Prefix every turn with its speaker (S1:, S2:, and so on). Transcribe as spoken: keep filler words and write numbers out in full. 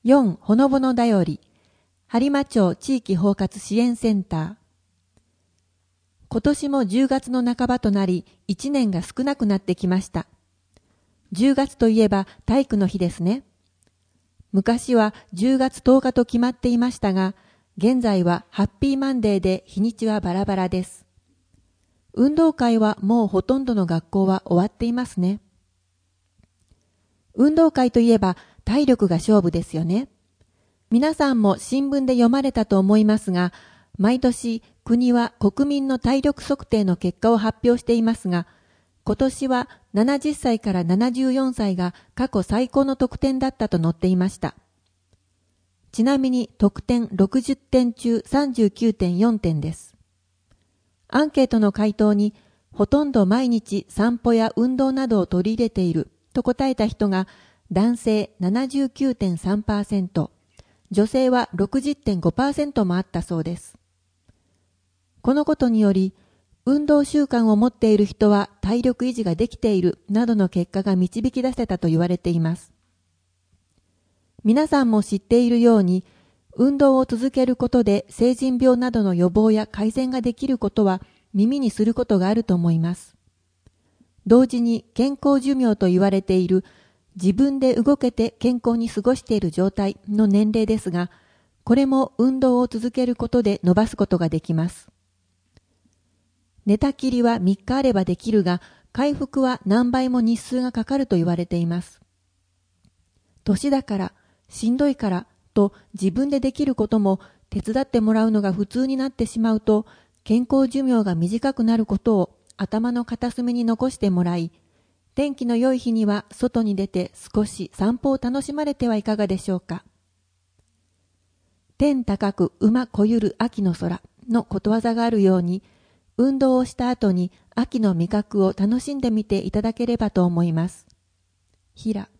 S1: よんほのぼのだより播磨町地域包括支援センター。今年もじゅうがつの半ばとなり、いちねんが少なくなってきました。じゅうがつといえば体育の日ですね。昔はじゅうがつとおかと決まっていましたが、現在はハッピーマンデーで日にちはバラバラです。運動会はもうほとんどの学校は終わっていますね。運動会といえば体力が勝負ですよね。皆さんも新聞で読まれたと思いますが、毎年国は国民の体力測定の結果を発表していますが、今年はななじゅっさいからななじゅうよんさいが過去最高の得点だったと載っていました。ちなみに得点ろくじゅってん中 さんじゅうきゅうてんよん 点です。アンケートの回答に、ほとんど毎日散歩や運動などを取り入れていると答えた人が男性 ななじゅうきゅうてんさんパーセント、女性は ろくじゅってんごパーセント もあったそうです。このことにより、運動習慣を持っている人は体力維持ができているなどの結果が導き出せたと言われています。皆さんも知っているように、運動を続けることで成人病などの予防や改善ができることは耳にすることがあると思います。同時に健康寿命と言われている自分で動けて健康に過ごしている状態の年齢ですが、これも運動を続けることで伸ばすことができます。寝たきりはみっかあればできるが、回復は何倍も日数がかかると言われています。年だから、しんどいからと自分でできることも手伝ってもらうのが普通になってしまうと、健康寿命が短くなることを頭の片隅に残してもらい、天気の良い日には外に出て少し散歩を楽しまれてはいかがでしょうか。天高く馬こゆる秋の空のことわざがあるように、運動をした後に秋の味覚を楽しんでみていただければと思います。ひら